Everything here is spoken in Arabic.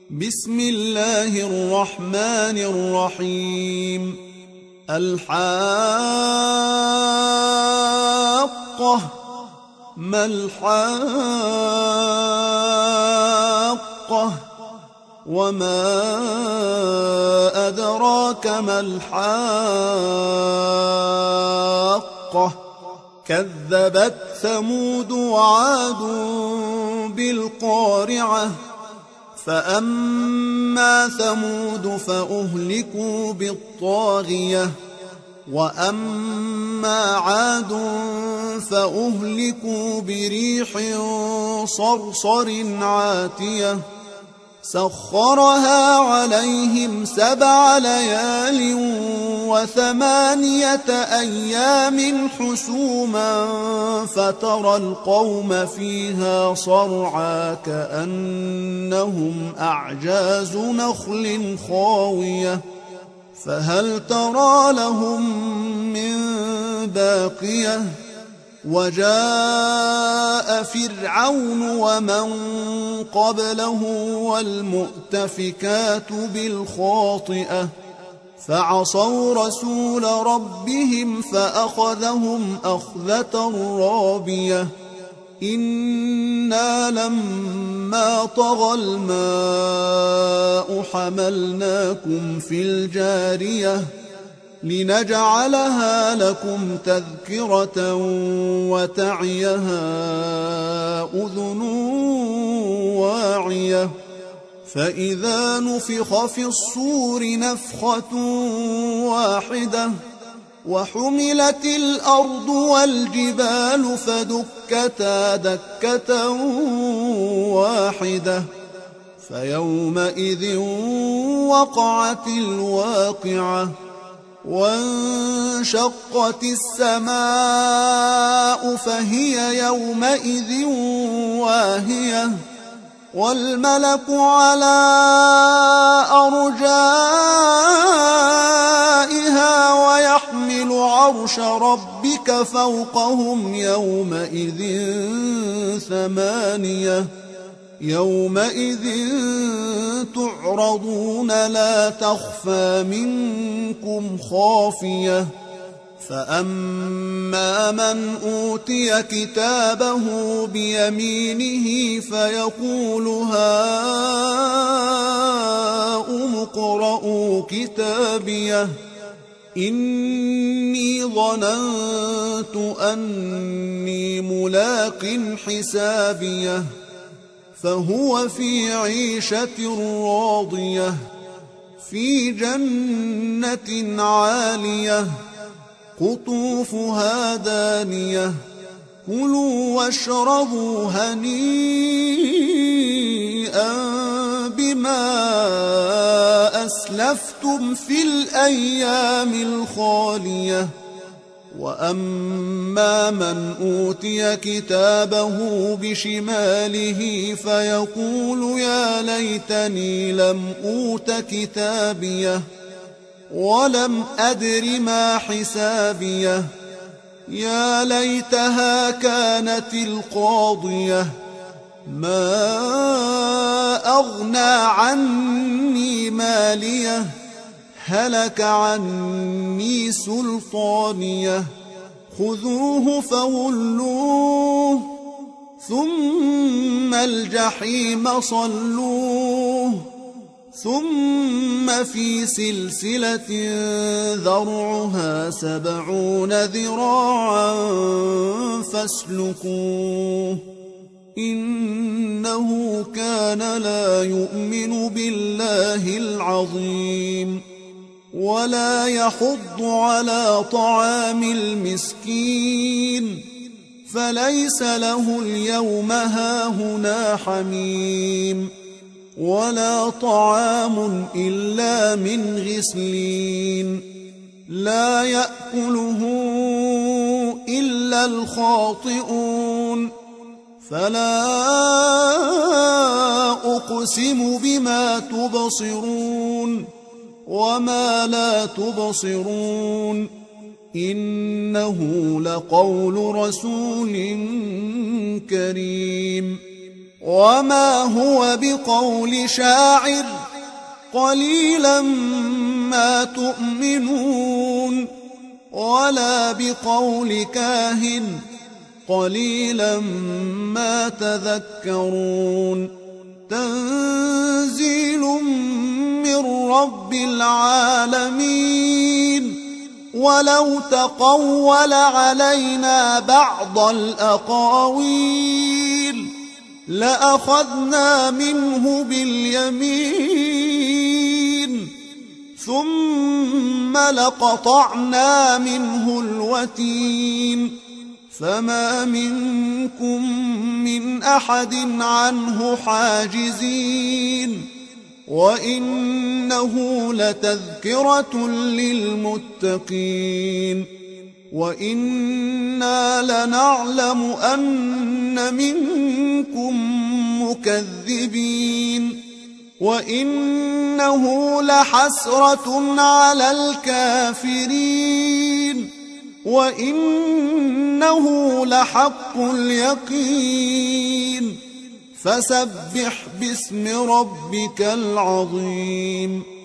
بسم الله الرحمن الرحيم. الحاقة ما الحاقة وما أدراك ما الحاقة كذبت ثمود وعاد بالقارعة فأما ثمود فأهلكوا بالطاغية وأما عاد فأهلكوا بريح صرصر عاتية سخرها عليهم 7 ليال و8 أيام حسوما فترى القوم فيها صرعى كأنهم أعجاز نخل خاوية فهل ترى لهم من باقية وجاء فرعون ومن قبله والمؤتفكات بالخاطئة فعصوا رسول ربهم فأخذهم أخذة رابية إنا لما طغى الماء حملناكم في الجارية لنجعلها لكم تذكرة وتعيها أذن واعية فإذا نفخ في الصور نفخة واحدة وحملت الأرض والجبال فدكتا دكة واحدة فيومئذ وقعت الواقعة وانشقت السماء فهي يومئذ واهية والملك على أرجائها ويحمل عرش ربك فوقهم يومئذ 8 يومئذ تعرضون لا تخفى منكم خافية فأما من أوتي كتابه بيمينه فيقول هاؤم اقرءوا كتابيه إني ظننت أني ملاق حسابيه فهو في عيشة راضية في جنة عالية قطوفها دانية كلوا واشربوا هنيئا بما أسلفتم في الأيام الخالية وأما من أوتي كتابه بشماله فيقول يا ليتني لم أوت كتابيه ولم أدر ما حسابيه يا ليتها كانت القاضية ما أغنى عني ماليه هلك عني سلطانيه خذوه فغلوه ثم الجحيم صلوه ثم في سلسلة ذرعها 70 ذراعا فاسلكوه إنه كان لا يؤمن بالله العظيم ولا يحض على طعام المسكين فليس له اليوم هاهنا حميم ولا طعام إلا من غسلين لا يأكله إلا الخاطئون فلا أقسم بما تبصرون وما لا تبصرون إنه لقول رسول كريم وما هو بقول شاعر قليلا ما تؤمنون ولا بقول كاهن قليلا ما تذكرون تنزيل من رب العالمين ولو تقول علينا بعض الأقاويل لأخذنا منه باليمين ثم لقطعنا منه الوتين فما منكم من أحد عنه حاجزين وإنه لتذكرة للمتقين وإنا لنعلم أن منكم مكذبين وإنه لحسرة على الكافرين وإنه لحق اليقين فسبح باسم ربك العظيم